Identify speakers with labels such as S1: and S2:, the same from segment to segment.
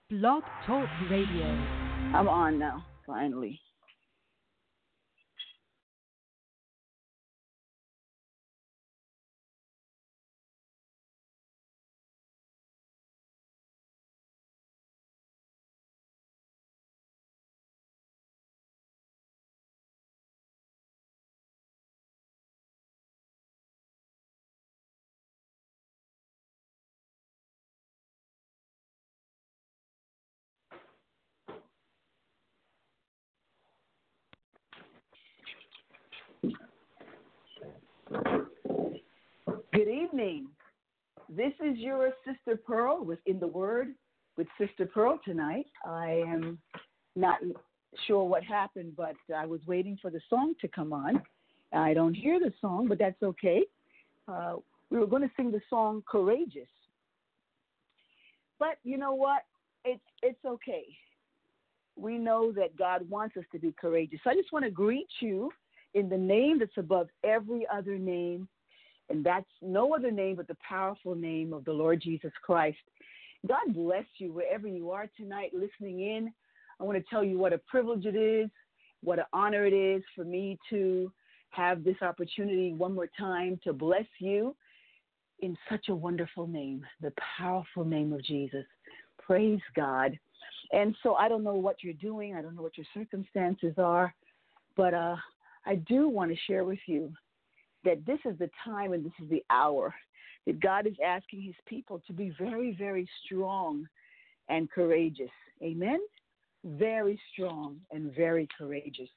S1: Blog Talk Radio.
S2: I'm on now, finally. Good evening. This is your Sister Pearl with In the Word with Sister Pearl tonight. I am not sure what happened, but I was waiting for the song to come on. I don't hear the song, but that's okay. We were going to sing the song Courageous. But you know what? It's okay. We know that God wants us to be courageous. So I just want to greet you in the name that's above every other name, and that's no other name but the powerful name of the Lord Jesus Christ. God bless you wherever you are tonight listening in. I want to tell you what a privilege it is, what an honor it is for me to have this opportunity one more time to bless you in such a wonderful name, the powerful name of Jesus. Praise God. And so I don't know what you're doing. I don't know what your circumstances are, but I do want to share with you that this is the time and this is the hour that God is asking his people to be very, very strong and courageous. Amen? Very strong and very courageous.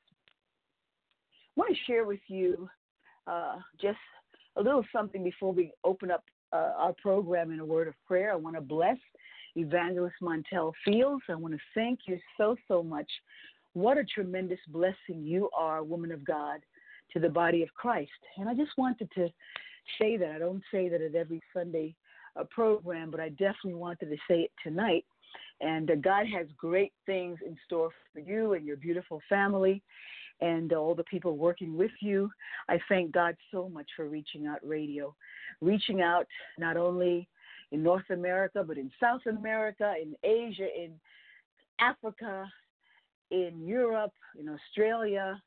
S2: I want to share with you just a little something before we open up our program in a word of prayer. I want to bless Evangelist Montel Fields. I want to thank you so much. What a tremendous blessing you are, woman of God, to the body of Christ. And I just wanted to say that. I don't say that at every Sunday program, but I definitely wanted to say it tonight. And God has great things in store for you and your beautiful family and all the people working with you. I thank God so much for Reaching Out Radio, reaching out not only in North America, but in South America, in Asia, in Africa, in Europe, in Australia.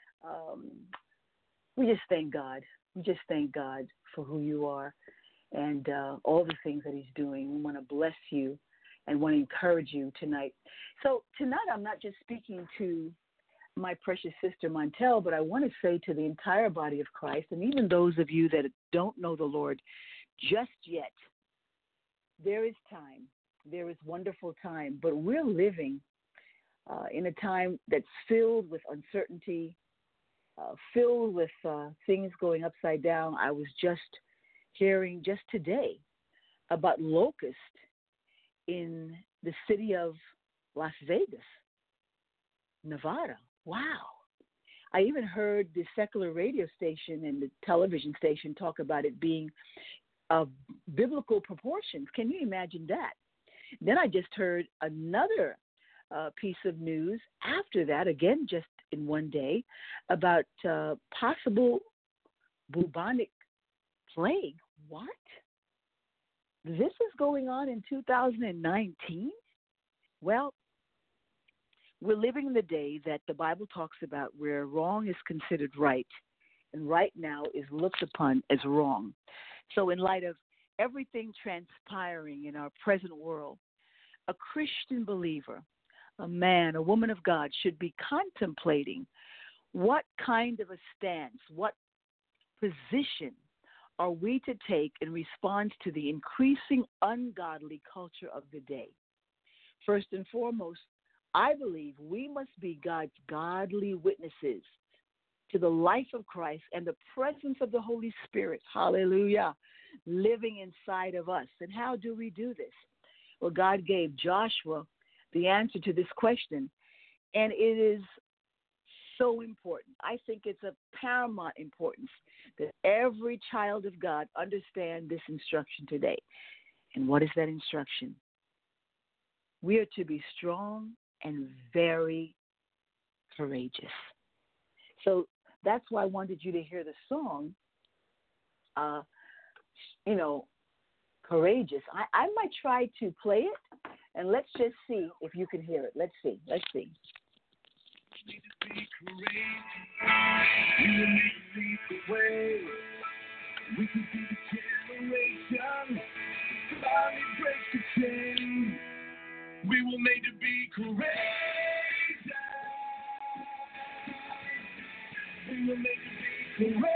S2: We just thank God. We just thank God for who you are and all the things that he's doing. We want to bless you and want to encourage you tonight. So tonight I'm not just speaking to my precious sister Montel, but I want to say to the entire body of Christ, and even those of you that don't know the Lord just yet, there is time. There is wonderful time. But we're living in a time that's filled with uncertainty, filled with things going upside down. I was just hearing just today about locusts in the city of Las Vegas, Nevada. Wow. I even heard the secular radio station and the television station talk about it being of biblical proportions. Can you imagine that? Then I just heard another piece of news after that, again, just in one day, about possible bubonic plague. What? This is going on in 2019? Well, we're living in the day that the Bible talks about where wrong is considered right and right now is looked upon as wrong. So in light of everything transpiring in our present world, a Christian believer, a man, a woman of God should be contemplating what kind of a stance, what position are we to take in response to the increasing ungodly culture of the day. First and foremost, I believe we must be God's godly witnesses to the life of Christ and the presence of the Holy Spirit, hallelujah, living inside of us. And how do we do this? Well, God gave Joshua the answer to this question, and it is so important. I think it's of paramount importance that every child of God understand this instruction today. And what is that instruction? We are to be strong and very courageous. So that's why I wanted you to hear the song, Courageous. I might try to play it And let's just see if you can hear it. Let's see. Let's see.
S3: Need to be courageous. We will need to lead the way. We can be the generation that finally breaks the chain. We were made to be courageous. We were made to be courageous.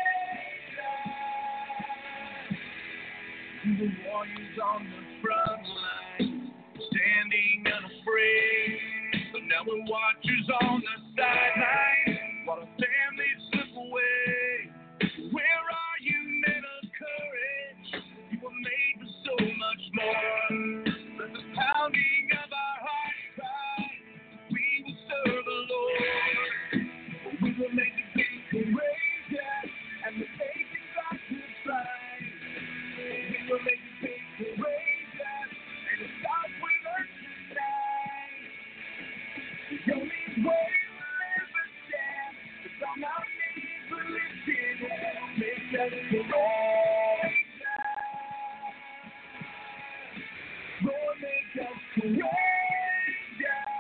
S3: We were warriors on the front line, standing unafraid. But now we're watchers on the sideline, while our families slip away. Where are you, men of courage? You were made for so much more. Let the pounding of our hearts cry, we will serve the Lord. We were made to be courageous, and the nations are to fight. We were made to be courageous, and it starts with us tonight. The only way we'll ever stand is on our knees, we're lifting and make us courageous. Lord, make us courageous.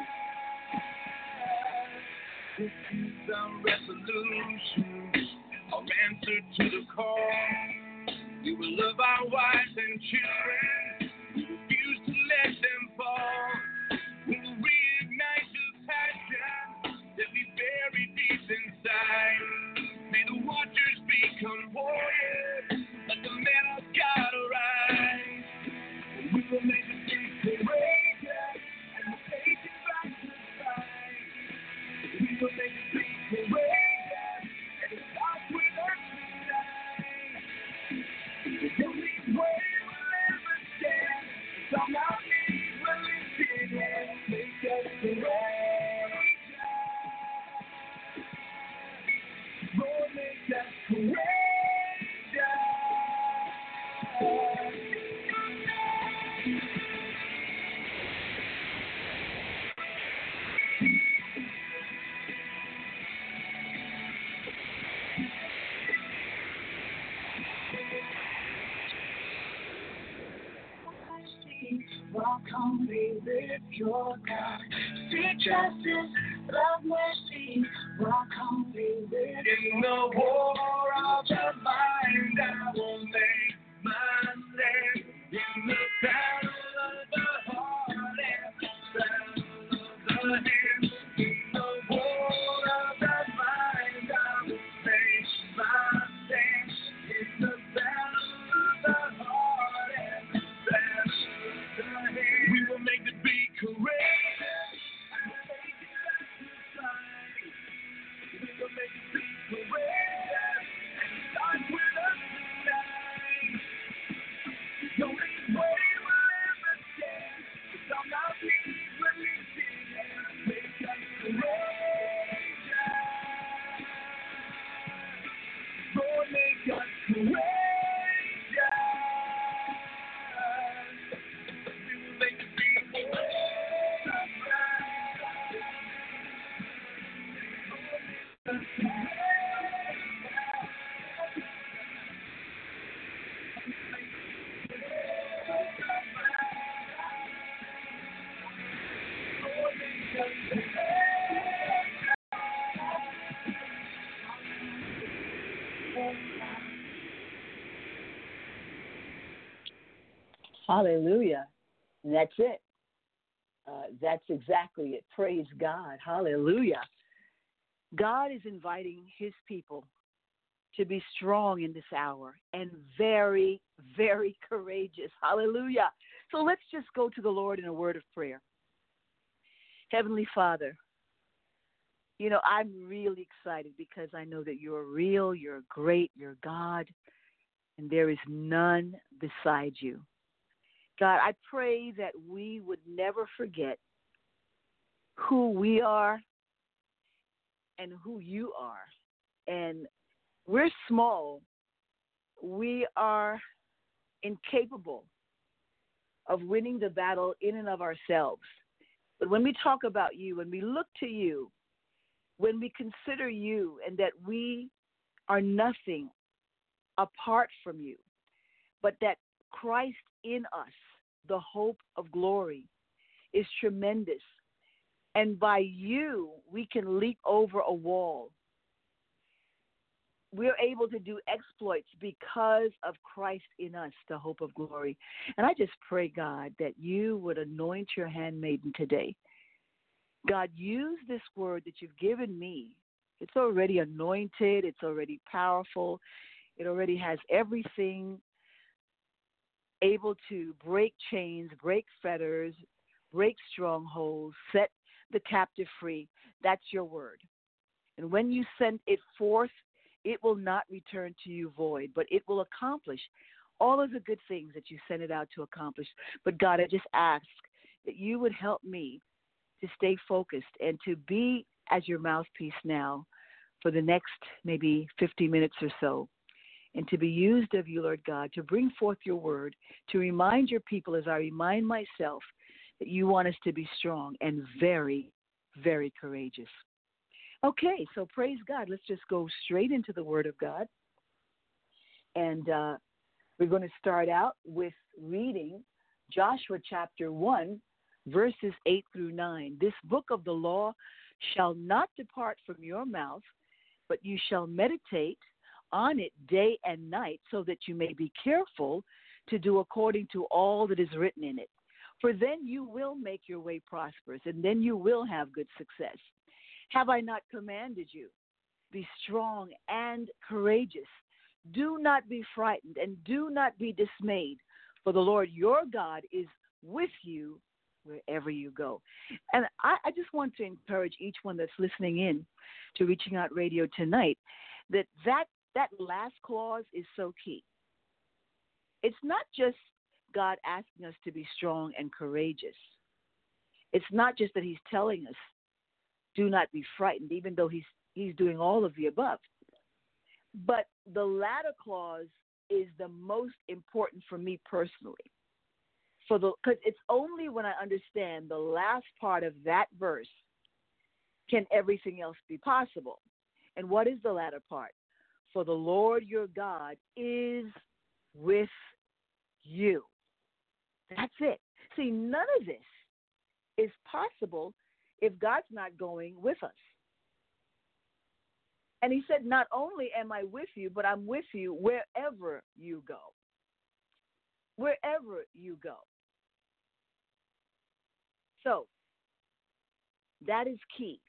S3: This is our resolution, our answer to the call. We will love our wives and children. We refuse to let them fall. We will reignite the passion that we bury deep inside. May the watchers become warriors. Let the men of God arise. We will make the streets courageous and the nations back to fight. We will make the streets courageous and it starts with us tonight. The only way we'll ever stand is on our knees, we're lifting and make us courageous. Lord, make us courageous. Welcome, we live your God. Seek justice, love mercy. Welcome, we live in the war of the mind. I will make my stand in the battle of the heart and the battle of the hand. In the war of the mind, I will make my stand in the battle of the heart and the battle. We will make the beat courageous. We will make the beat courageous. And it starts with us tonight. The only way we'll ever stand is on our knees, we're lifting and make us courageous. Lord, make us courageous.
S2: Hallelujah. And that's it. That's exactly it. Praise God. Hallelujah. God is inviting his people to be strong in this hour and very, very courageous. Hallelujah. So let's just go to the Lord in a word of prayer. Heavenly Father, you know, I'm really excited because I know that you're real, you're great, you're God, and there is none beside you. God, I pray that we would never forget who we are and who you are. And we're small. We are incapable of winning the battle in and of ourselves. But when we talk about you, when we look to you, when we consider you and that we are nothing apart from you, but that Christ in us, the hope of glory, is tremendous. And by you, we can leap over a wall. We're able to do exploits because of Christ in us, the hope of glory. And I just pray, God, that you would anoint your handmaiden today. God, use this word that you've given me. It's already anointed. It's already powerful. It already has everything able to break chains, break fetters, break strongholds, set the captive free. That's your word. And when you send it forth, it will not return to you void, but it will accomplish all of the good things that you sent it out to accomplish. But God, I just ask that you would help me to stay focused and to be as your mouthpiece now for the next maybe 50 minutes or so, and to be used of you, Lord God, to bring forth your word, to remind your people as I remind myself that you want us to be strong and very, very courageous. Okay, so praise God. Let's just go straight into the Word of God. And we're going to start out with reading Joshua chapter 1, verses 8 through 9. This book of the law shall not depart from your mouth, but you shall meditate on it day and night, so that you may be careful to do according to all that is written in it. For then you will make your way prosperous, and then you will have good success. Have I not commanded you? Be strong and courageous. Do not be frightened and do not be dismayed, for the Lord your God is with you wherever you go. And I just want to encourage each one that's listening in to Reaching Out Radio tonight that last clause is so key. It's not just God asking us to be strong and courageous. It's not just that he's telling us, do not be frightened, even though he's doing all of the above. But the latter clause is the most important for me personally. Because it's only when I understand the last part of that verse can everything else be possible. And what is the latter part? For the Lord your God is with you. That's it. See, none of this is possible if God's not going with us. And he said, not only am I with you, but I'm with you wherever you go. Wherever you go. So, that is key.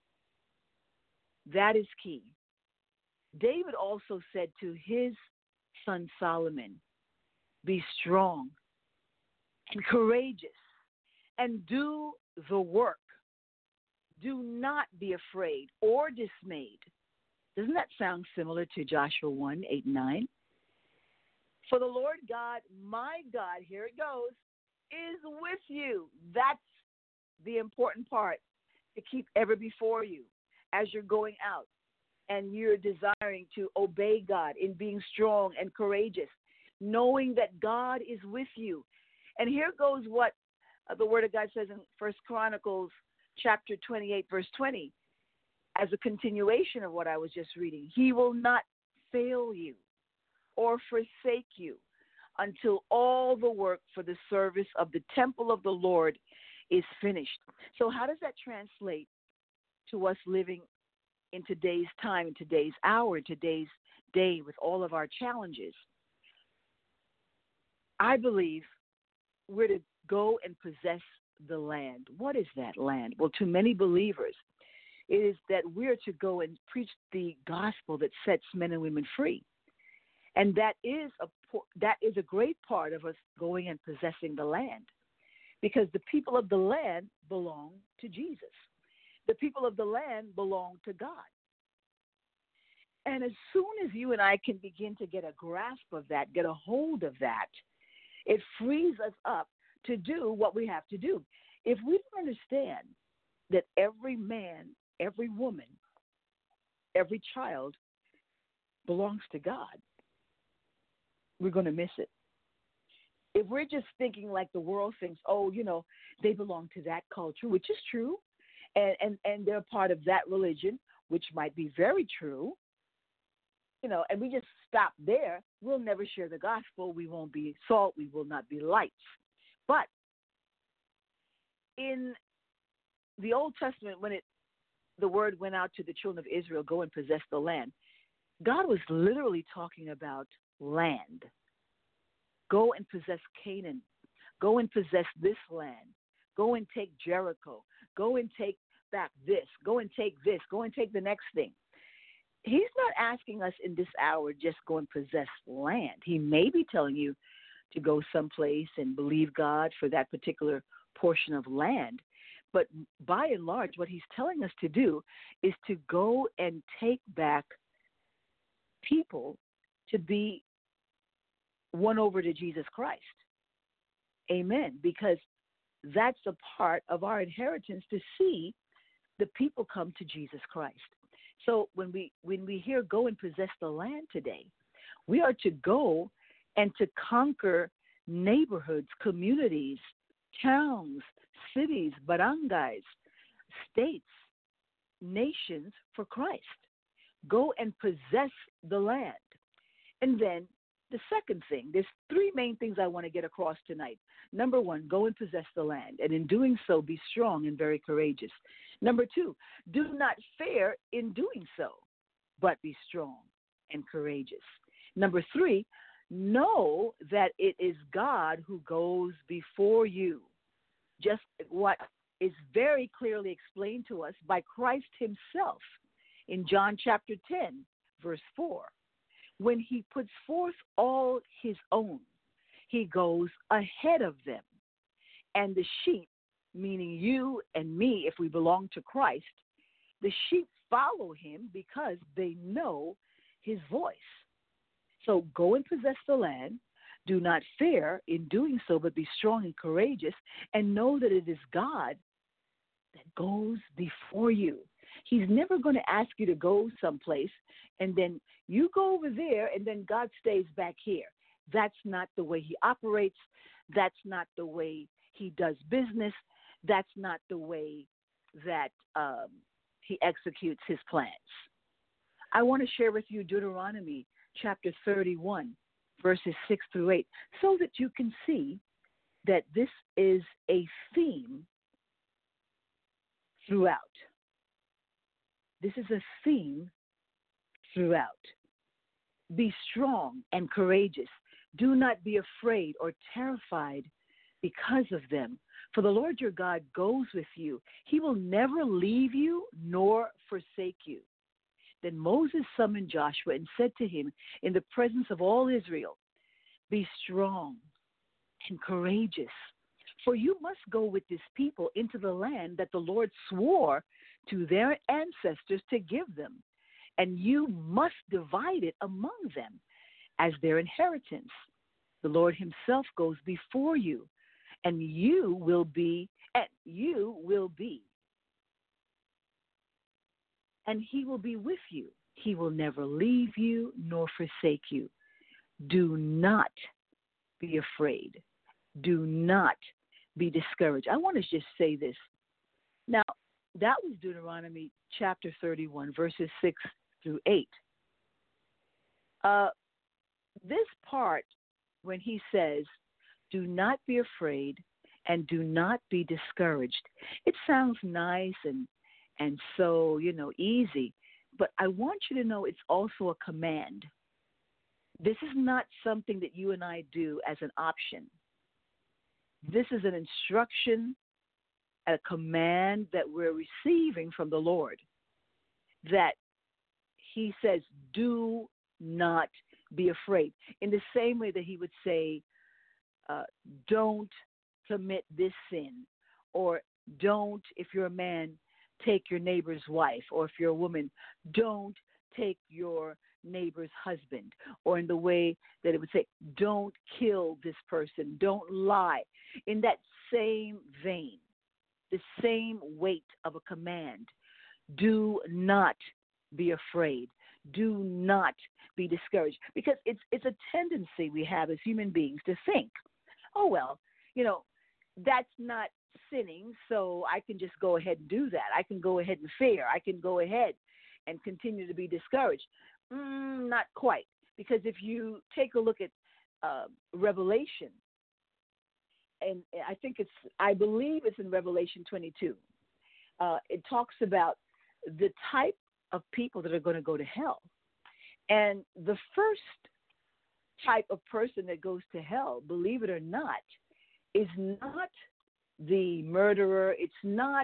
S2: That is key. David also said to his son Solomon, be strong and courageous and do the work. Do not be afraid or dismayed. Doesn't that sound similar to Joshua 1, 8, 9? For the Lord God, my God, here it goes, is with you. That's the important part, to keep ever before you as you're going out and you're desiring to obey God in being strong and courageous, knowing that God is with you. And here goes what the Word of God says in 1 Chronicles chapter 28, verse 20, as a continuation of what I was just reading. He will not fail you or forsake you until all the work for the service of the temple of the Lord is finished. So how does that translate to us living in today's time, in today's hour, in today's day with all of our challenges? I believe we're to go and possess the land. What is that land? Well, to many believers, it is that we're to go and preach the gospel that sets men and women free. And that is a great part of us going and possessing the land, because the people of the land belong to Jesus. The people of the land belong to God. And as soon as you and I can begin to get a grasp of that, get a hold of that, it frees us up to do what we have to do. If we don't understand that every man, every woman, every child belongs to God, we're going to miss it. If we're just thinking like the world thinks, oh, they belong to that culture, which is true, and they're part of that religion, which might be very true, and we just stop there, we'll never share the gospel. We won't be salt. We will not be lights. But in the Old Testament, when the word went out to the children of Israel, go and possess the land, God was literally talking about land. Go and possess Canaan. Go and possess this land. Go and take Jericho. Go and take back this. Go and take this. Go and take the next thing. He's not asking us in this hour just go and possess land. He may be telling you to go someplace and believe God for that particular portion of land. But by and large, what he's telling us to do is to go and take back people to be won over to Jesus Christ. Amen. Because that's a part of our inheritance, to see the people come to Jesus Christ. So when we hear go and possess the land today, we are to go and to conquer neighborhoods, communities, towns, cities, barangays, states, nations for Christ. Go and possess the land. And then the second thing, there's three main things I want to get across tonight. Number one, go and possess the land, and in doing so, be strong and very courageous. Number two, do not fear in doing so, but be strong and courageous. Number three, know that it is God who goes before you. Just what is very clearly explained to us by Christ himself in John chapter 10, verse 4. When he puts forth all his own, he goes ahead of them. And the sheep, meaning you and me, if we belong to Christ, the sheep follow him because they know his voice. So go and possess the land. Do not fear in doing so, but be strong and courageous, and know that it is God that goes before you. He's never going to ask you to go someplace and then you go over there and then God stays back here. That's not the way he operates. That's not the way he does business. That's not the way that he executes his plans. I want to share with you Deuteronomy chapter 31, verses 6 through 8, so that you can see that this is a theme throughout. This is a theme throughout. Be strong and courageous. Do not be afraid or terrified because of them. For the Lord your God goes with you. He will never leave you nor forsake you. Then Moses summoned Joshua and said to him in the presence of all Israel, be strong and courageous, for you must go with this people into the land that the Lord swore to their ancestors to give them, and you must divide it among them as their inheritance. The Lord himself goes before you, and you will be, and he will be with you. He will never leave you nor forsake you. Do not be afraid. Do not be discouraged. I want to just say this. Now, that was Deuteronomy chapter 31, verses 6 through 8. This part, when he says, do not be afraid and do not be discouraged, it sounds nice and so, easy. But I want you to know it's also a command. This is not something that you and I do as an option. This is an instruction, a command that we're receiving from the Lord, that he says, do not be afraid. In the same way that he would say, don't commit this sin, or don't, if you're a man, take your neighbor's wife, or if you're a woman, don't take your neighbor's husband, or in the way that it would say, don't kill this person, don't lie. In that same vein, the same weight of a command, do not be afraid. Do not be discouraged, because it's a tendency we have as human beings to think, oh, well, that's not sinning, so I can just go ahead and do that. I can go ahead and fear. I can go ahead and continue to be discouraged. Not quite, because if you take a look at Revelation, and I believe it's in Revelation 22. It talks about the type of people that are going to go to hell. And the first type of person that goes to hell, believe it or not, is not the murderer. It's not,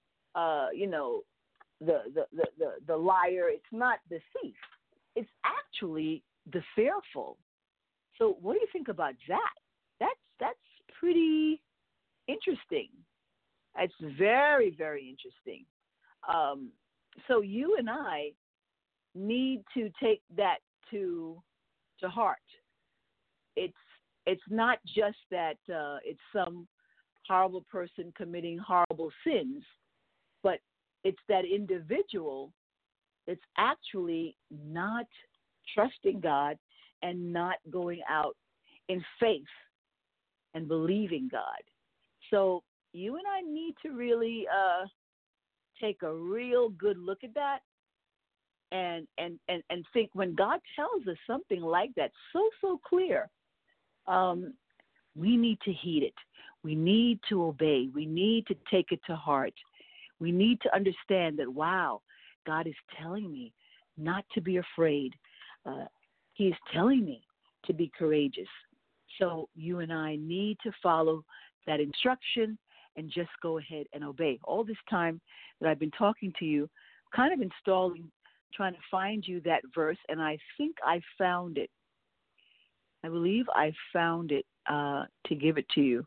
S2: the liar. It's not the thief. It's actually the fearful. So what do you think about that? That's pretty interesting. It's very, very interesting. So you and I need to take that to heart. It's not just that it's some horrible person committing horrible sins, but it's that individual that's actually not trusting God and not going out in faith and believing God. So you and I need to really take a real good look at that and think, when God tells us something like that so clear, we need to heed it. We need to obey. We need to take it to heart. We need to understand that, wow, God is telling me not to be afraid. He is telling me to be courageous. So you and I need to follow that instruction and just go ahead and obey. All this time that I've been talking to you, kind of trying to find you that verse, and I think I found it. I believe I found it to give it to you,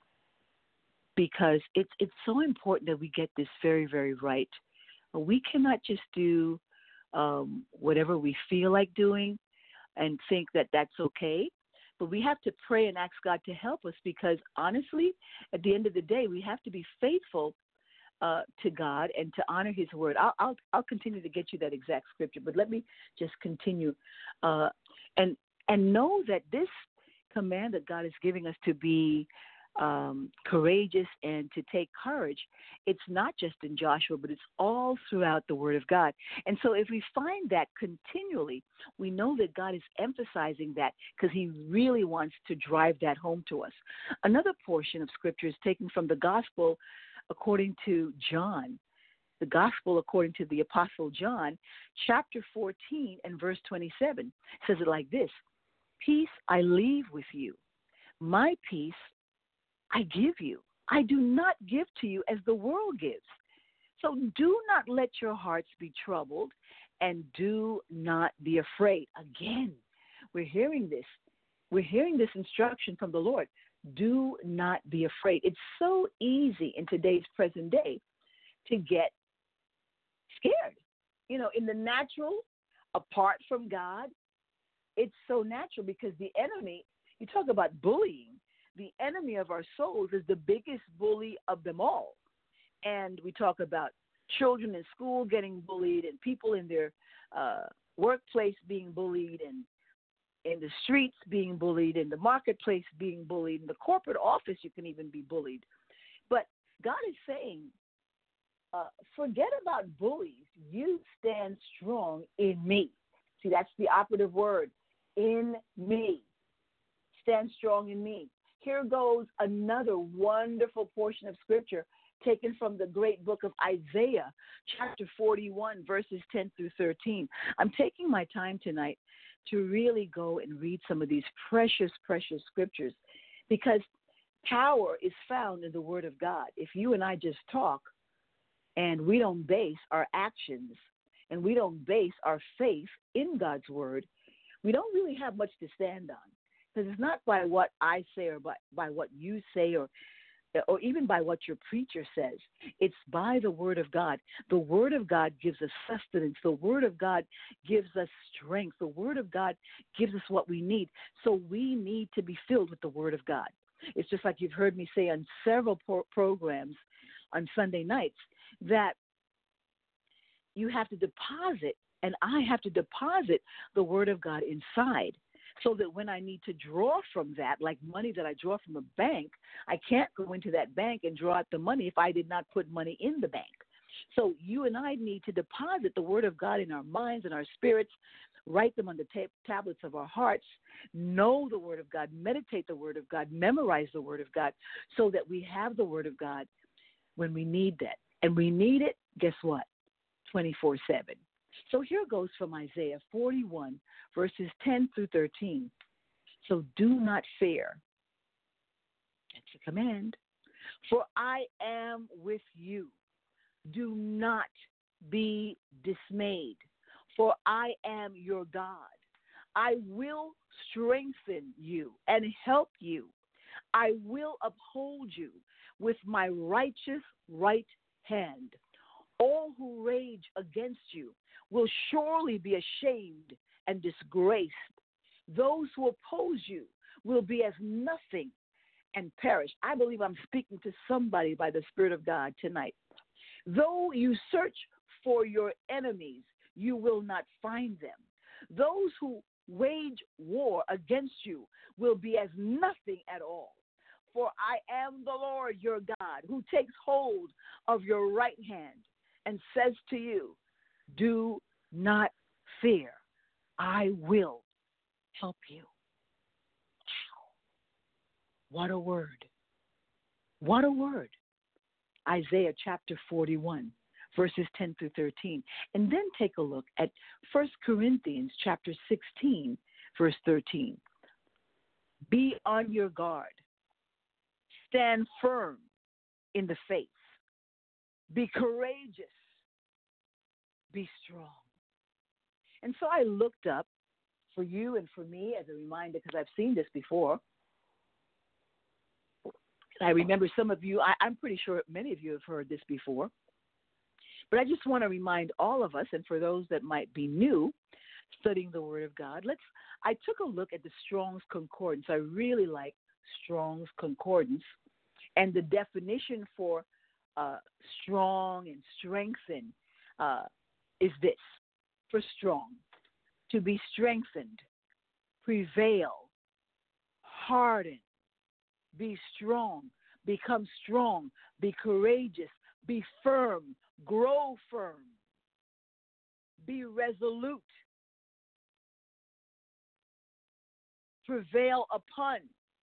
S2: because it's so important that we get this very, very right. We cannot just do whatever we feel like doing and think that that's okay. But we have to pray and ask God to help us, because honestly, at the end of the day, we have to be faithful to God and to honor His word. I'll continue to get you that exact scripture, but let me just continue and know that this command that God is giving us to be courageous and to take courage, it's not just in Joshua, but it's all throughout the Word of God. And so if we find that continually, we know that God is emphasizing that because He really wants to drive that home to us. Another portion of Scripture is taken from the Gospel according to John, the Gospel according to the Apostle John, chapter 14 and verse 27. It says it like this: "Peace I leave with you, my peace I give you. I do not give to you as the world gives. So do not let your hearts be troubled, and do not be afraid." Again, we're hearing this. We're hearing this instruction from the Lord. Do not be afraid. It's so easy in today's present day to get scared. In the natural, apart from God, it's so natural because the enemy, you talk about bullying, the enemy of our souls is the biggest bully of them all. And we talk about children in school getting bullied, and people in their workplace being bullied, and in the streets being bullied, in the marketplace being bullied, in the corporate office you can even be bullied. But God is saying, forget about bullies. You stand strong in me. See, that's the operative word, in me. Stand strong in me. Here goes another wonderful portion of Scripture taken from the great book of Isaiah, chapter 41, verses 10 through 13. I'm taking my time tonight to really go and read some of these precious, precious Scriptures, because power is found in the Word of God. If you and I just talk and we don't base our actions and we don't base our faith in God's Word, we don't really have much to stand on. Because it's not by what I say or by what you say or even by what your preacher says. It's by the Word of God. The Word of God gives us sustenance. The Word of God gives us strength. The Word of God gives us what we need. So we need to be filled with the Word of God. It's just like you've heard me say on several programs on Sunday nights that you have to deposit, and I have to deposit the Word of God inside, so that when I need to draw from that, like money that I draw from a bank, I can't go into that bank and draw out the money if I did not put money in the bank. So you and I need to deposit the Word of God in our minds and our spirits write them on the tablets of our hearts, know the Word of God, meditate the Word of God, memorize the Word of God, so that we have the Word of God when we need that. And we need it, guess what? 24/7. So here goes from Isaiah 41, verses 10 through 13. So do not fear. That's a command. For I am with you. Do not be dismayed, for I am your God. I will strengthen you and help you. I will uphold you with my righteous right hand. All who rage against you will surely be ashamed and disgraced. Those who oppose you will be as nothing and perish. I believe I'm speaking to somebody by the Spirit of God tonight. Though you search for your enemies, you will not find them. Those who wage war against you will be as nothing at all. For I am the Lord your God, who takes hold of your right hand and says to you, do not fear. I will help you. What a word. What a word. Isaiah chapter 41, verses 10 through 13. And then take a look at 1 Corinthians chapter 16, verse 13. Be on your guard. Stand firm in the faith. Be courageous. Be strong. And so I looked up for you and for me as a reminder, because I've seen this before. I remember some of you, I'm pretty sure many of you have heard this before. But I just want to remind all of us, and for those that might be new, studying the Word of God, I took a look at the Strong's Concordance. I really like Strong's Concordance. And the definition for strong and strengthen is this, for strong: to be strengthened, prevail, harden, be strong, become strong, be courageous, be firm, grow firm, be resolute, prevail upon,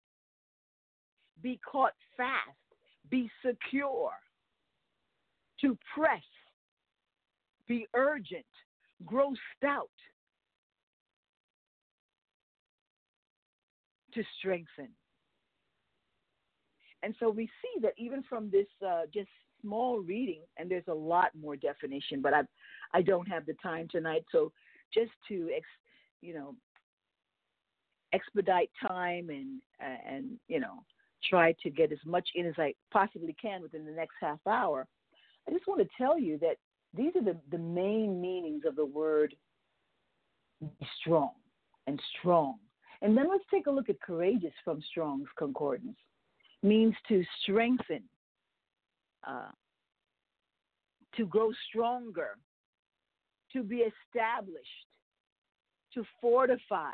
S2: be caught fast, be secure, to press, be urgent, grow stout, to strengthen. And so we see that even from this just small reading, and there's a lot more definition, but I don't have the time tonight. So just to expedite time and try to get as much in as I possibly can within the next half hour, I just want to tell you that these are the main meanings of the word strong and strong. And then let's take a look at courageous from Strong's Concordance. Means to strengthen, to grow stronger, to be established, to fortify,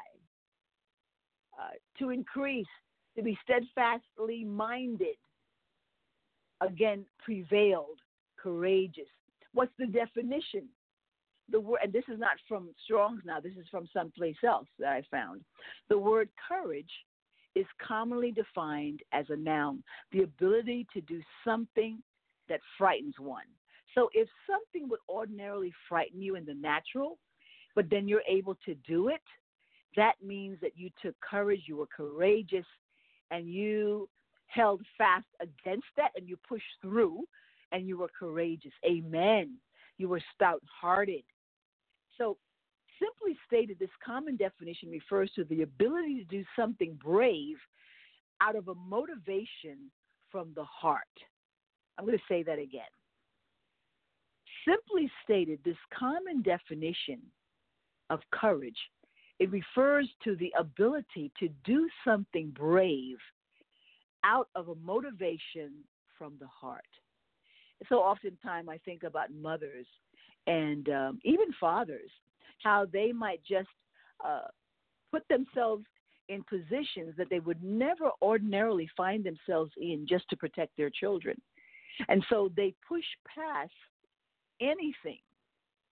S2: to increase, to be steadfastly minded. Again, prevailed, courageous. What's the definition? The word, and this is not from Strong's now, this is from someplace else that I found. The word courage is commonly defined as a noun, the ability to do something that frightens one. So if something would ordinarily frighten you in the natural, but then you're able to do it, that means that you took courage, you were courageous, and you held fast against that, and you pushed through, and you were courageous. Amen. You were stout-hearted. So simply stated, this common definition refers to the ability to do something brave out of a motivation from the heart. I'm going to say that again. Simply stated, this common definition of courage, it refers to the ability to do something brave out of a motivation from the heart. So oftentimes I think about mothers and even fathers, how they might just put themselves in positions that they would never ordinarily find themselves in just to protect their children. And so they push past anything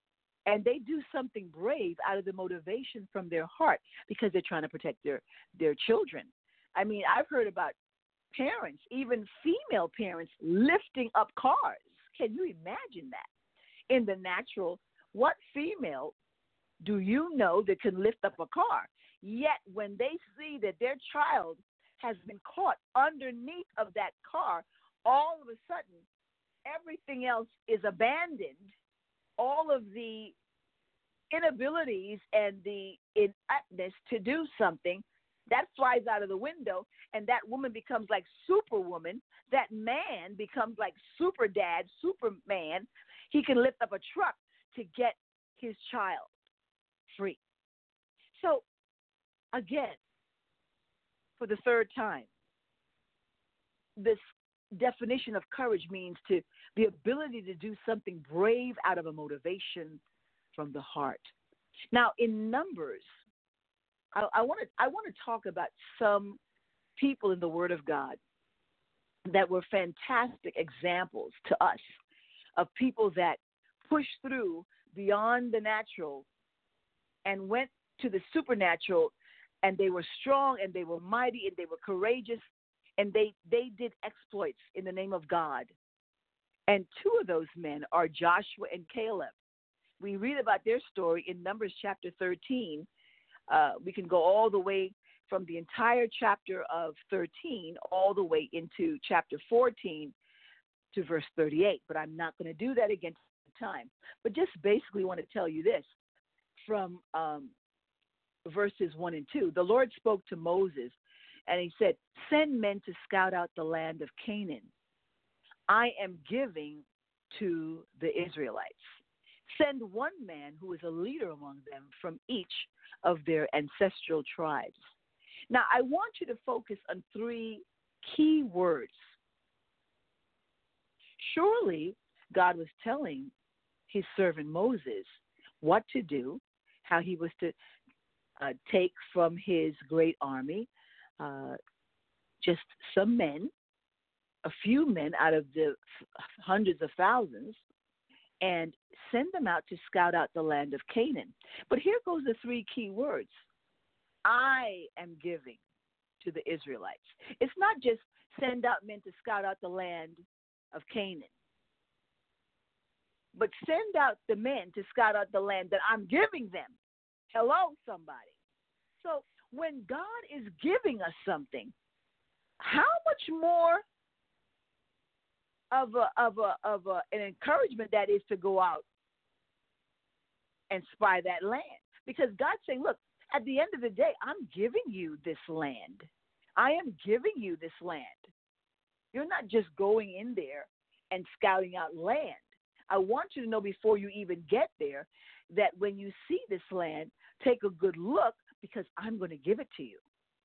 S2: And they do something brave out of the motivation from their heart because they're trying to protect their children. I mean, I've heard about parents, even female parents, lifting up cars. Can you imagine that? In the natural, what female do you know that can lift up a car? Yet when they see that their child has been caught underneath of that car, all of a sudden, everything else is abandoned. All of the inabilities and the ineptness to do something, that flies out of the window, and that woman becomes like Superwoman. That man becomes like Super Dad, Superman. He can lift up a truck to get his child free. So, again, for the third time, this definition of courage means the ability to do something brave out of a motivation from the heart. Now, in Numbers, I want to talk about some people in the Word of God that were fantastic examples to us of people that pushed through beyond the natural and went to the supernatural, and they were strong and they were mighty and they were courageous, and they did exploits in the name of God. And two of those men are Joshua and Caleb. We read about their story in Numbers chapter 13. We can go all the way from the entire chapter of 13 all the way into chapter 14 to verse 38. But I'm not going to do that again for time. But just basically want to tell you this from verses 1 and 2. The Lord spoke to Moses, and he said, "Send men to scout out the land of Canaan. I am giving to the Israelites. Send one man who is a leader among them from each of their ancestral tribes." Now, I want you to focus on three key words. Surely, God was telling his servant Moses what to do, how he was to take from his great army just some men, a few men out of the hundreds of thousands, and send them out to scout out the land of Canaan. But here goes the three key words. I am giving to the Israelites. It's not just send out men to scout out the land of Canaan, but send out the men to scout out the land that I'm giving them. Hello, somebody. So when God is giving us something, how much more of an encouragement that is to go out and spy that land? Because God's saying, look, at the end of the day, I'm giving you this land. I am giving you this land. You're not just going in there and scouting out land. I want you to know before you even get there that when you see this land, take a good look because I'm going to give it to you.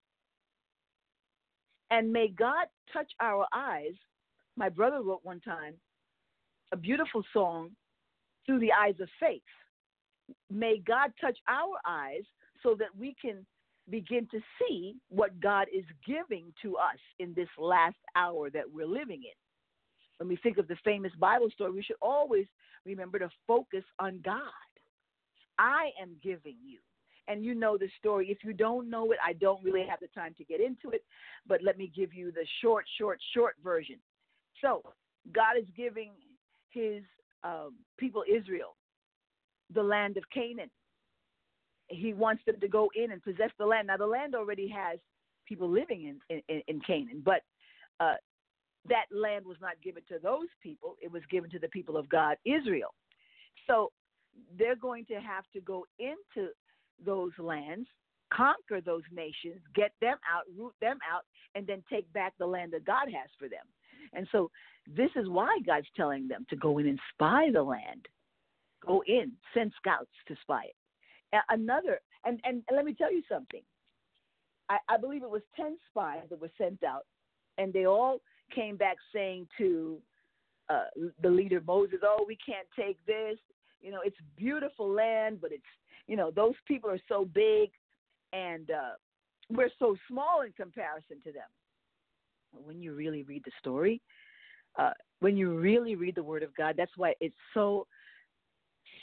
S2: And may God touch our eyes. My brother wrote one time a beautiful song, Through the Eyes of Faith. May God touch our eyes so that we can begin to see what God is giving to us in this last hour that we're living in. When we think of the famous Bible story, we should always remember to focus on God. I am giving you. And you know the story. If you don't know it, I don't really have the time to get into it, but let me give you the short version. So God is giving his people Israel the land of Canaan. He wants them to go in and possess the land. Now, the land already has people living in Canaan, but that land was not given to those people. It was given to the people of God, Israel. So they're going to have to go into those lands, conquer those nations, get them out, root them out, and then take back the land that God has for them. And so this is why God's telling them to go in and spy the land. Go in, send scouts to spy it. And let me tell you something. I believe it was 10 spies that were sent out, and they all came back saying to the leader Moses, "Oh, we can't take this. You know, it's beautiful land, but it's, you know, those people are so big, and we're so small in comparison to them." When you really read the story, when you really read the Word of God, that's why it's so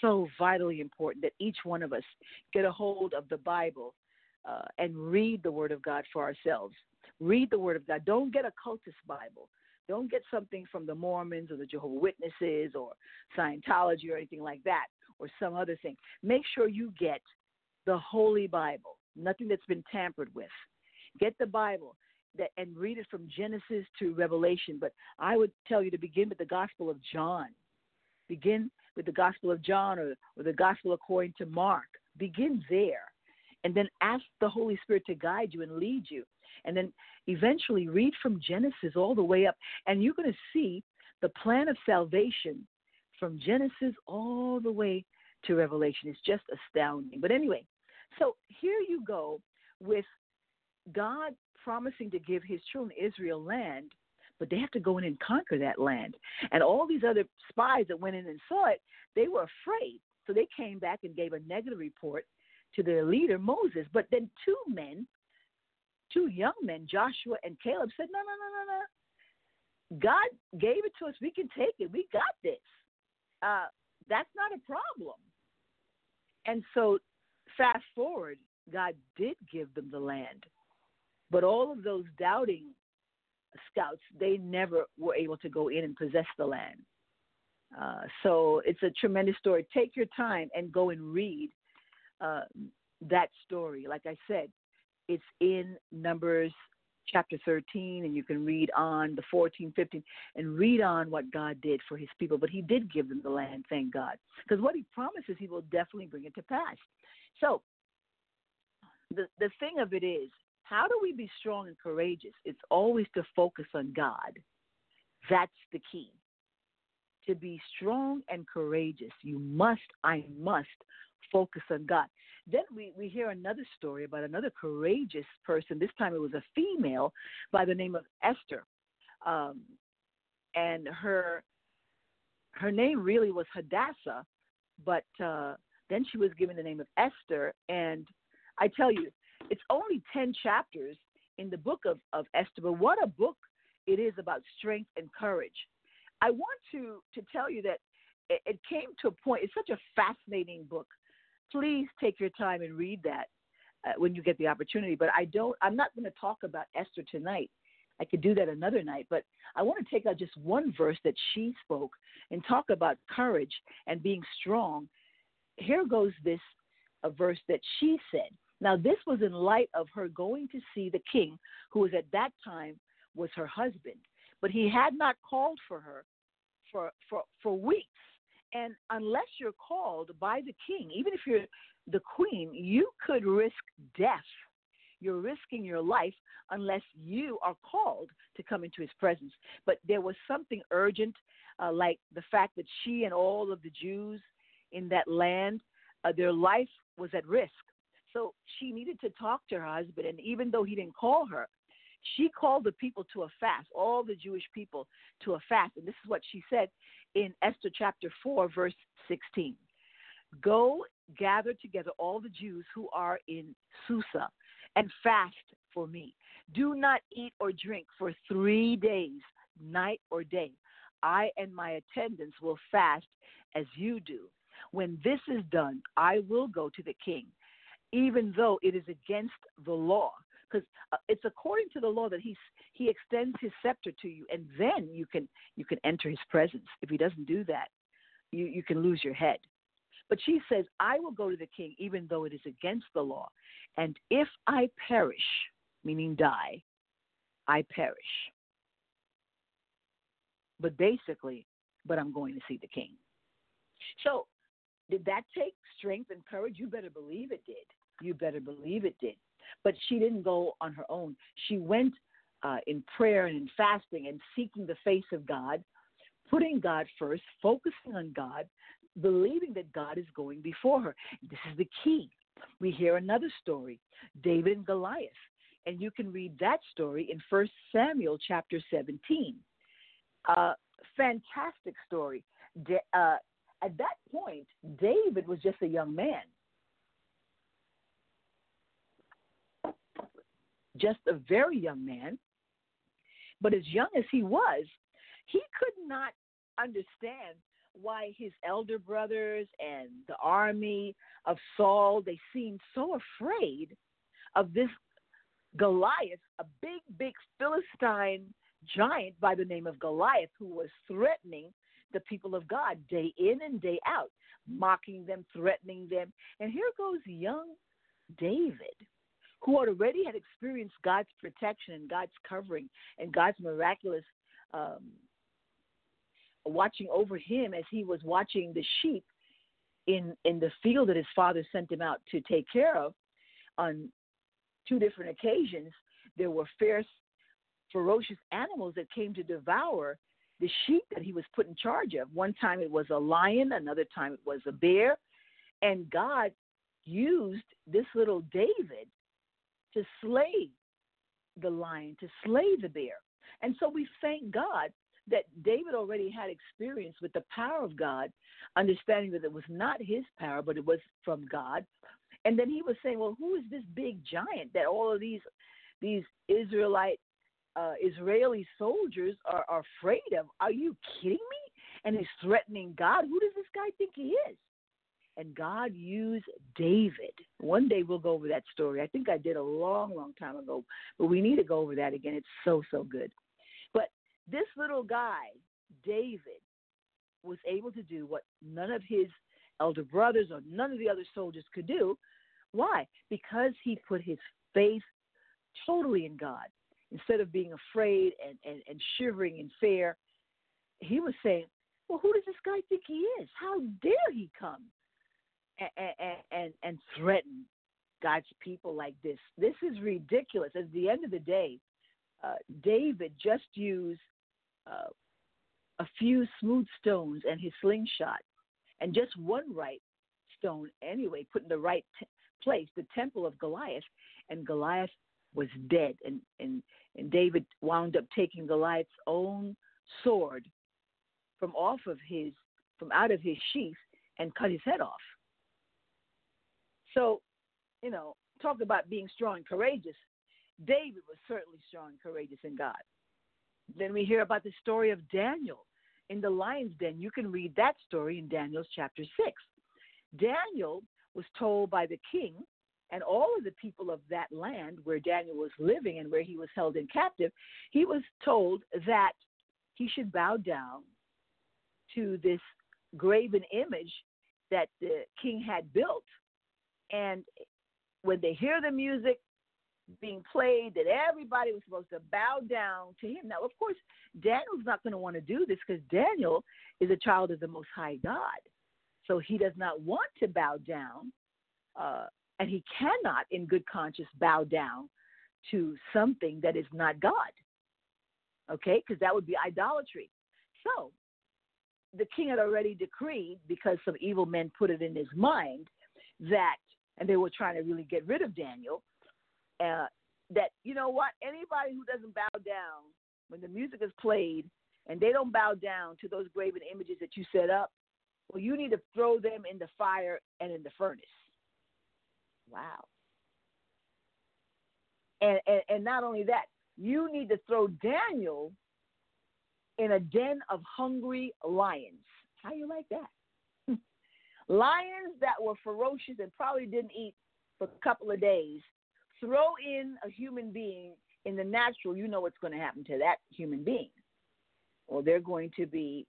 S2: so vitally important that each one of us get a hold of the Bible and read the Word of God for ourselves. Read the Word of God. Don't get a cultist Bible. Don't get something from the Mormons or the Jehovah's Witnesses or Scientology or anything like that or some other thing. Make sure you get the Holy Bible, nothing that's been tampered with. Get the Bible and read it from Genesis to Revelation. But I would tell you to begin with the Gospel of John. Begin with the Gospel of John or the Gospel according to Mark. Begin there. And then ask the Holy Spirit to guide you and lead you. And then eventually read from Genesis all the way up. And you're going to see the plan of salvation from Genesis all the way to Revelation. It's just astounding. But anyway, so here you go with God promising to give his children Israel land, but they have to go in and conquer that land. And all these other spies that went in and saw it, they were afraid. So they came back and gave a negative report to their leader, Moses. But then two young men, Joshua and Caleb, said, no. God gave it to us. We can take it. We got this. That's not a problem. And so fast forward, God did give them the land. But all of those doubting scouts, they never were able to go in and possess the land. So it's a tremendous story. Take your time and go and read that story. Like I said, it's in Numbers chapter 13, and you can read on the 14, 15, and read on what God did for his people. But he did give them the land, thank God. Because what he promises, he will definitely bring it to pass. So the thing of it is, how do we be strong and courageous? It's always to focus on God. That's the key. To be strong and courageous, I must focus on God. Then we hear another story about another courageous person. This time it was a female by the name of Esther. And her name really was Hadassah, but then she was given the name of Esther. And I tell you, it's only 10 chapters in the book of Esther, but what a book it is about strength and courage. I want to tell you that it came to a point, it's such a fascinating book. Please take your time and read that when you get the opportunity. But I'm not going to talk about Esther tonight. I could do that another night. But I want to take out just one verse that she spoke and talk about courage and being strong. Here goes a verse that she said. Now, this was in light of her going to see the king, who was at that time was her husband. But he had not called for her for weeks. And unless you're called by the king, even if you're the queen, you could risk death. You're risking your life unless you are called to come into his presence. But there was something urgent, like the fact that she and all of the Jews in that land, their life was at risk. So she needed to talk to her husband. And even though he didn't call her, she called the people to a fast, all the Jewish people to a fast. And this is what she said in Esther chapter 4, verse 16. Go gather together all the Jews who are in Susa and fast for me. Do not eat or drink for 3 days, night or day. I and my attendants will fast as you do. When this is done, I will go to the king, even though it is against the law. Because it's according to the law that he extends his scepter to you, and then you can enter his presence. If he doesn't do that, you can lose your head. But she says, I will go to the king, even though it is against the law. And if I perish, meaning die, I perish. But I'm going to see the king. So did that take strength and courage? You better believe it did. You better believe it did. But she didn't go on her own. She went in prayer and in fasting and seeking the face of God, putting God first, focusing on God, believing that God is going before her. This is the key. We hear another story, David and Goliath. And you can read that story in 1 Samuel chapter 17. Fantastic story. At that point, David was just a young man. Just a very young man. But as young as he was, he could not understand why his elder brothers and the army of Saul, they seemed so afraid of this Goliath, a big, big Philistine giant by the name of Goliath, who was threatening the people of God day in and day out, mocking them, threatening them. And here goes young David, who already had experienced God's protection and God's covering and God's miraculous watching over him as he was watching the sheep in the field that his father sent him out to take care of. On 2 different occasions, there were fierce, ferocious animals that came to devour the sheep that he was put in charge of. One time it was a lion, another time it was a bear, and God used this little David to slay the lion, to slay the bear. And so we thank God that David already had experience with the power of God, understanding that it was not his power, but it was from God. And then he was saying, well, who is this big giant that all of these Israeli soldiers are afraid of? Are you kidding me? And he's threatening God. Who does this guy think he is? And God used David. One day we'll go over that story. I think I did a long, long time ago, but we need to go over that again. It's so, so good. But this little guy, David, was able to do what none of his elder brothers or none of the other soldiers could do. Why? Because he put his faith totally in God. Instead of being afraid and shivering in fear, he was saying, well, who does this guy think he is? How dare he come and threaten God's people like this? This is ridiculous. At the end of the day, David just used a few smooth stones and his slingshot, and just one right stone anyway, put in the right place, the temple of Goliath, and Goliath was dead. And David wound up taking Goliath's own sword from out of his sheath and cut his head off. So, talk about being strong and courageous. David was certainly strong and courageous in God. Then we hear about the story of Daniel in the lion's den. You can read that story in Daniel chapter 6. Daniel was told by the king and all of the people of that land where Daniel was living and where he was held in captive, he was told that he should bow down to this graven image that the king had built. And when they hear the music being played, that everybody was supposed to bow down to him. Now, of course, Daniel's not going to want to do this because Daniel is a child of the Most High God. So he does not want to bow down, and he cannot, in good conscience, bow down to something that is not God, okay, because that would be idolatry. So the king had already decreed, because some evil men put it in his mind, that, and they were trying to really get rid of Daniel, that, you know what, anybody who doesn't bow down when the music is played and they don't bow down to those graven images that you set up, well, you need to throw them in the fire and in the furnace. Wow. And not only that, you need to throw Daniel in a den of hungry lions. How you like that? Lions that were ferocious and probably didn't eat for a couple of days. Throw in a human being in the natural, you know what's going to happen to that human being. Well, they're going to be,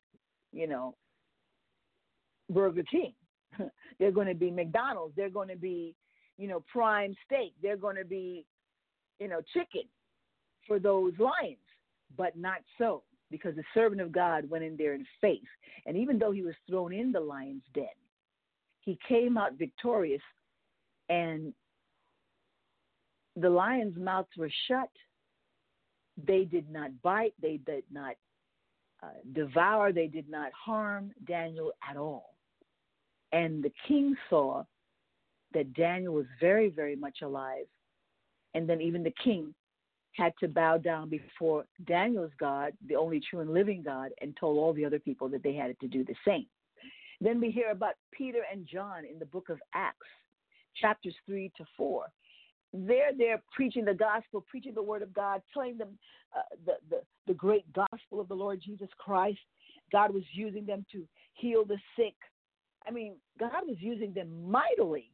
S2: Burger King. They're going to be McDonald's. They're going to be, prime steak. They're going to be, chicken for those lions. But not so, because the servant of God went in there in faith. And even though he was thrown in the lion's den, he came out victorious, and the lions' mouths were shut. They did not bite. They did not devour. They did not harm Daniel at all. And the king saw that Daniel was very, very much alive. And then even the king had to bow down before Daniel's God, the only true and living God, and told all the other people that they had to do the same. Then we hear about Peter and John in the book of Acts, chapters 3 to 4. They're there preaching the gospel, preaching the word of God, telling them the great gospel of the Lord Jesus Christ. God was using them to heal the sick. I mean, God was using them mightily.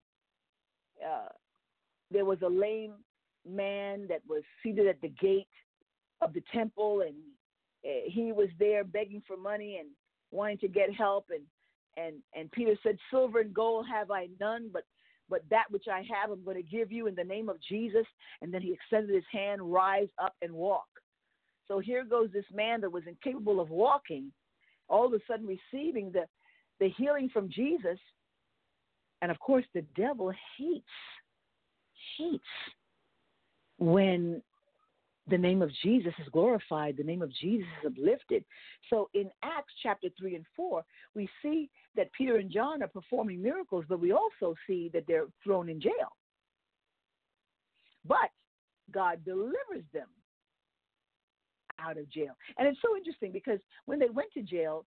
S2: There was a lame man that was seated at the gate of the temple, and he was there begging for money and wanting to get help. And Peter said, "Silver and gold have I none, but that which I have I'm going to give you in the name of Jesus." And then he extended his hand, "Rise up and walk." So here goes this man that was incapable of walking, all of a sudden receiving the healing from Jesus. And of course, the devil hates when the name of Jesus is glorified, the name of Jesus is uplifted. So in Acts chapter 3 and 4, we see that Peter and John are performing miracles, but we also see that they're thrown in jail. But God delivers them out of jail. And it's so interesting because when they went to jail,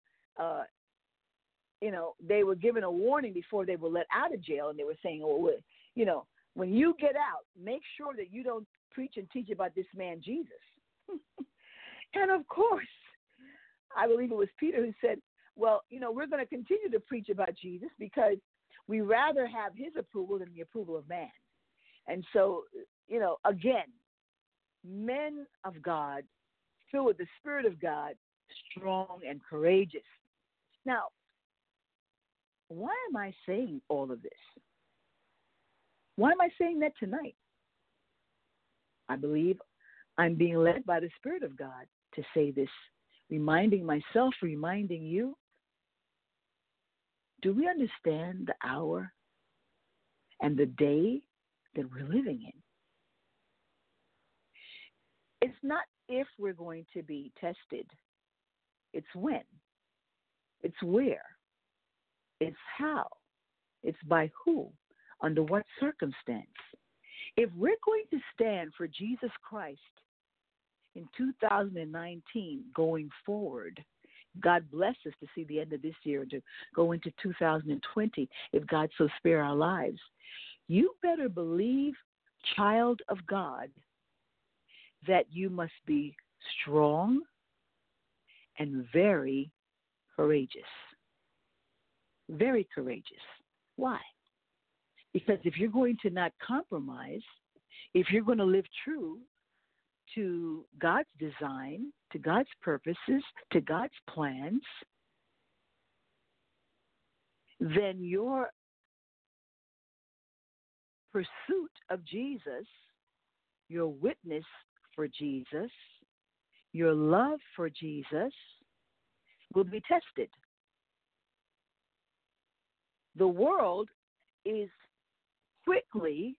S2: they were given a warning before they were let out of jail, and they were saying, when you get out, make sure that you don't preach and teach about this man Jesus. And of course, I believe it was Peter who said, well, we're going to continue to preach about Jesus because we rather have his approval than the approval of man. And so, again, men of God, filled with the Spirit of God, strong and courageous. Now, why am I saying all of this? Why am I saying that tonight? I believe I'm being led by the Spirit of God to say this, reminding myself, reminding you. Do we understand the hour and the day that we're living in? It's not if we're going to be tested. It's when. It's where. It's how. It's by who. Under what circumstance. If we're going to stand for Jesus Christ in 2019 going forward, God bless us to see the end of this year and to go into 2020 if God so spare our lives. You better believe, child of God, that you must be strong and very courageous. Very courageous. Why? Because if you're going to not compromise, if you're going to live true to God's design, to God's purposes, to God's plans, then your pursuit of Jesus, your witness for Jesus, your love for Jesus will be tested. The world is quickly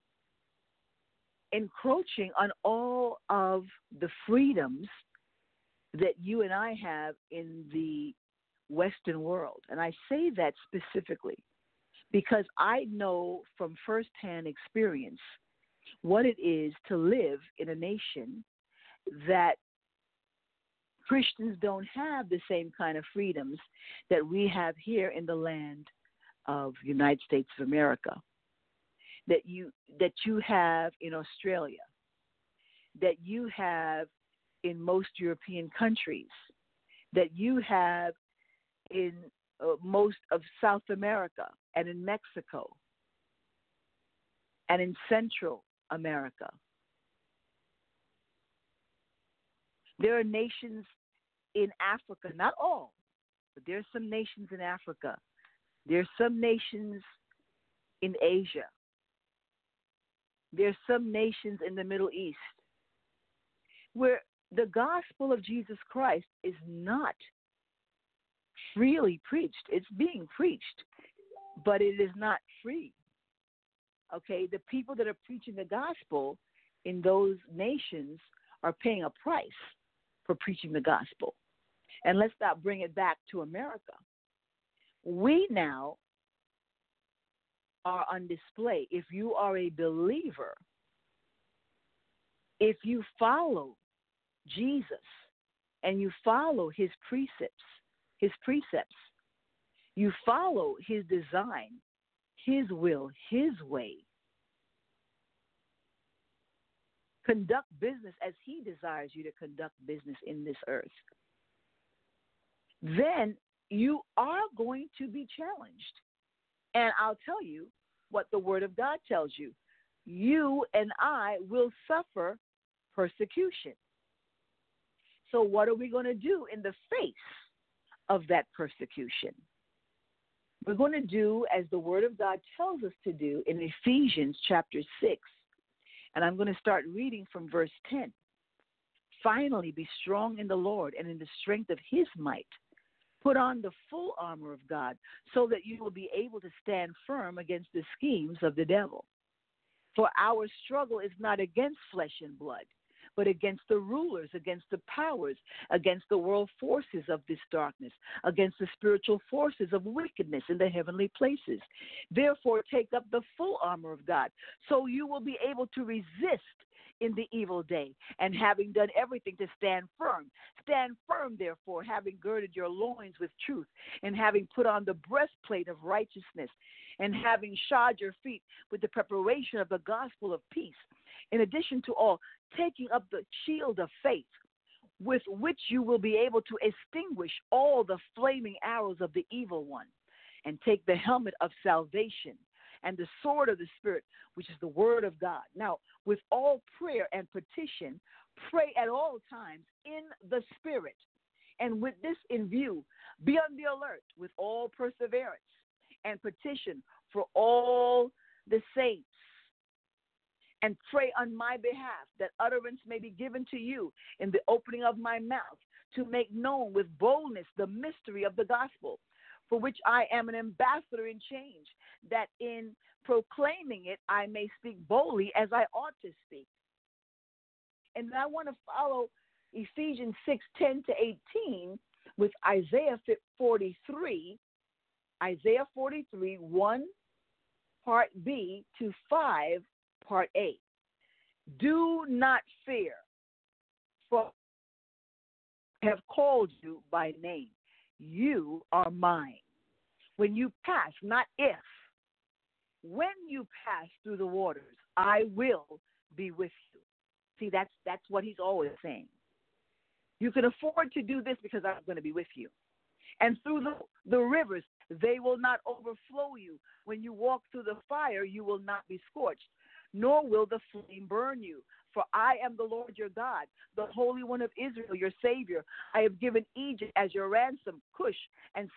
S2: encroaching on all of the freedoms that you and I have in the Western world. And I say that specifically because I know from firsthand experience what it is to live in a nation that Christians don't have the same kind of freedoms that we have here in the land of the United States of America, that you have in Australia, that you have in most European countries, that you have in most of South America and in Mexico and in Central America. There are nations in Africa, not all, but there are some nations in Africa. There are some nations in Asia. There are some nations in the Middle East where the gospel of Jesus Christ is not freely preached. It's being preached, but it is not free. Okay, the people that are preaching the gospel in those nations are paying a price for preaching the gospel. And let's not bring it back to America. We now are on display. If you are a believer, if you follow Jesus and you follow his precepts, you follow his design, his will, his way, conduct business as he desires you to conduct business in this earth, then you are going to be challenged. And I'll tell you what the Word of God tells you. You and I will suffer persecution. So, what are we going to do in the face of that persecution? We're going to do as the Word of God tells us to do in Ephesians chapter 6. And I'm going to start reading from verse 10. Finally, be strong in the Lord and in the strength of his might. Put on the full armor of God so that you will be able to stand firm against the schemes of the devil. For our struggle is not against flesh and blood, but against the rulers, against the powers, against the world forces of this darkness, against the spiritual forces of wickedness in the heavenly places. Therefore, take up the full armor of God, so you will be able to resist in the evil day, and having done everything to stand firm. Stand firm, therefore, having girded your loins with truth, and having put on the breastplate of righteousness, and having shod your feet with the preparation of the gospel of peace. In addition to all, taking up the shield of faith, with which you will be able to extinguish all the flaming arrows of the evil one, and take the helmet of salvation and the sword of the Spirit, which is the word of God. Now, with all prayer and petition, pray at all times in the Spirit. And with this in view, be on the alert with all perseverance and petition for all the saints. And pray on my behalf, that utterance may be given to you in the opening of my mouth, to make known with boldness the mystery of the gospel, for which I am an ambassador in chains, that in proclaiming it I may speak boldly as I ought to speak. And I want to follow Ephesians 6:10 to 18 with Isaiah 43, 1 part B to 5 part A. Do not fear, for I have called you by name. You are mine. When you pass, not if, when you pass through the waters, I will be with you. See, that's what he's always saying. You can afford to do this because I'm going to be with you. And through the rivers, they will not overflow you. When you walk through the fire, you will not be scorched, nor will the flame burn you. For I am the Lord your God, the Holy One of Israel, your Savior. I have given Egypt as your ransom, Cush and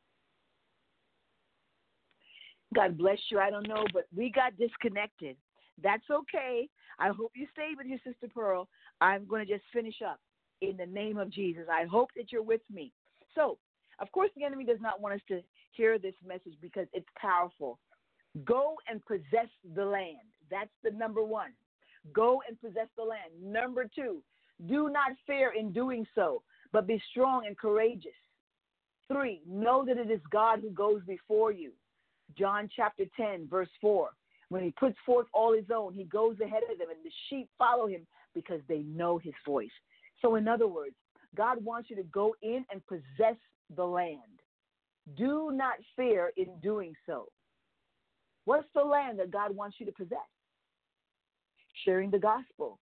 S2: God bless you. I don't know, but we got disconnected. That's okay. I hope you stay with your Sister Pearl. I'm going to just finish up in the name of Jesus. I hope that you're with me. So, of course, the enemy does not want us to hear this message because it's powerful. Go and possess the land. That's the number one. Go and possess the land. Number two, do not fear in doing so, but be strong and courageous. 3, know that it is God who goes before you. John chapter 10, verse 4. When he puts forth all his own, he goes ahead of them, and the sheep follow him because they know his voice. So in other words, God wants you to go in and possess the land. Do not fear in doing so. What's the land that God wants you to possess? Sharing the gospel.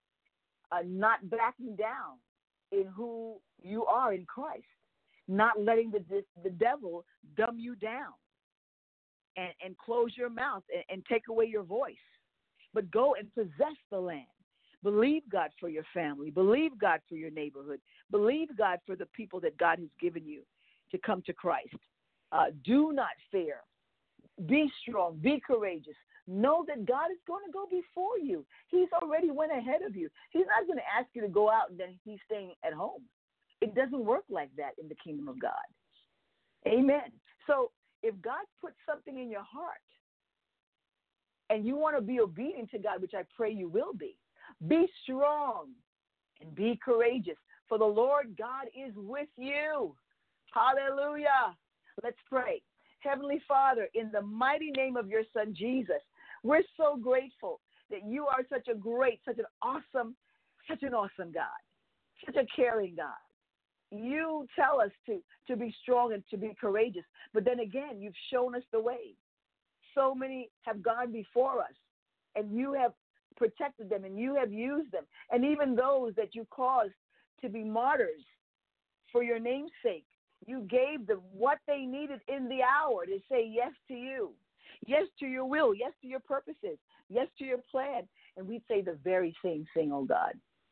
S2: Not backing down in who you are in Christ. Not letting the devil dumb you down and close your mouth and take away your voice. But go and possess the land. Believe God for your family. Believe God for your neighborhood. Believe God for the people that God has given you to come to Christ. Do not fear. Be strong. Be courageous. Know that God is going to go before you. He's already went ahead of you. He's not going to ask you to go out and then he's staying at home. It doesn't work like that in the kingdom of God. Amen. So if God puts something in your heart and you want to be obedient to God, which I pray you will be strong and be courageous, for the Lord God is with you. Hallelujah. Let's pray. Heavenly Father, in the mighty name of your Son, Jesus, we're so grateful that you are such an awesome God, such a caring God. You tell us to be strong and to be courageous, but then again, you've shown us the way. So many have gone before us, and you have protected them, and you have used them, and even those that you caused to be martyrs for your name's sake. You gave them what they needed in the hour to say yes to you, yes to your will, yes to your purposes, yes to your plan. And we say the very same thing, oh God.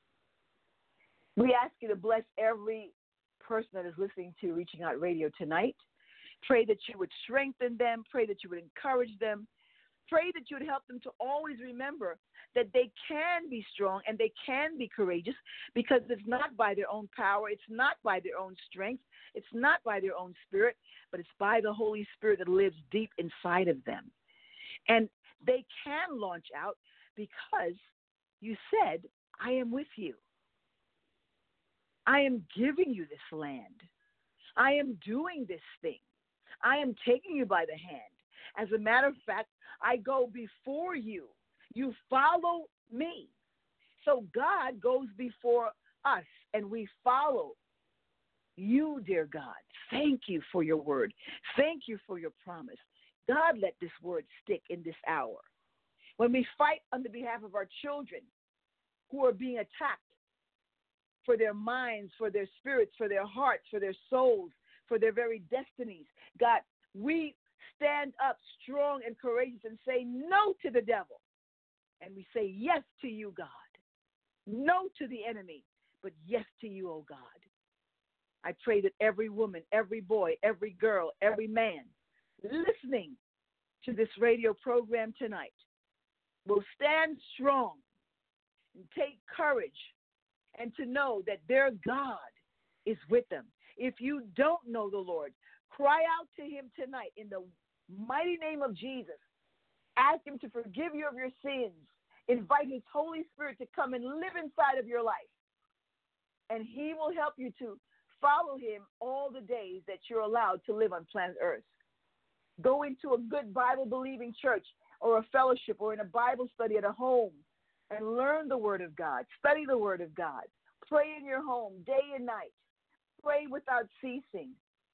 S2: We ask you to bless every person that is listening to Reaching Out Radio tonight. Pray that you would strengthen them. Pray that you would encourage them. Pray that you would help them to always remember that they can be strong and they can be courageous, because it's not by their own power. It's not by their own strength. It's not by their own spirit, but it's by the Holy Spirit that lives deep inside of them. And they can launch out because you said, I am with you. I am giving you this land. I am doing this thing. I am taking you by the hand. As a matter of fact, I go before you. You follow me. So God goes before us, and we follow you, dear God. Thank you for your word. Thank you for your promise. God, let this word stick in this hour. When we fight on the behalf of our children who are being attacked for their minds, for their spirits, for their hearts, for their souls, for their very destinies, God, we stand up strong and courageous and say no to the devil. And we say yes to you, God. No to the enemy, but yes to you, oh God. I pray that every woman, every boy, every girl, every man listening to this radio program tonight will stand strong and take courage and to know that their God is with them. If you don't know the Lord, cry out to him tonight in the mighty name of Jesus. Ask him to forgive you of your sins. Invite his Holy Spirit to come and live inside of your life. And he will help you to follow him all the days that you're allowed to live on planet Earth. Go into a good Bible-believing church or a fellowship or in a Bible study at a home and learn the Word of God. Study the Word of God. Pray in your home day and night. Pray without ceasing.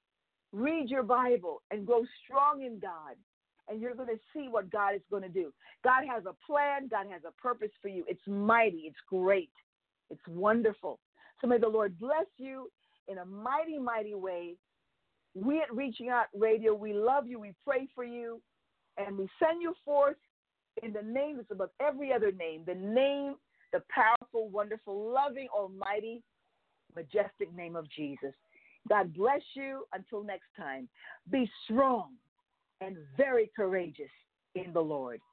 S2: Read your Bible and grow strong in God. And you're going to see what God is going to do. God has a plan. God has a purpose for you. It's mighty. It's great. It's wonderful. So may the Lord bless you in a mighty, mighty way. We at Reaching Out Radio, we love you. We pray for you. And we send you forth in the name that's above every other name, the powerful, wonderful, loving, almighty, majestic name of Jesus. God bless you. Until next time, be strong and very courageous in the Lord.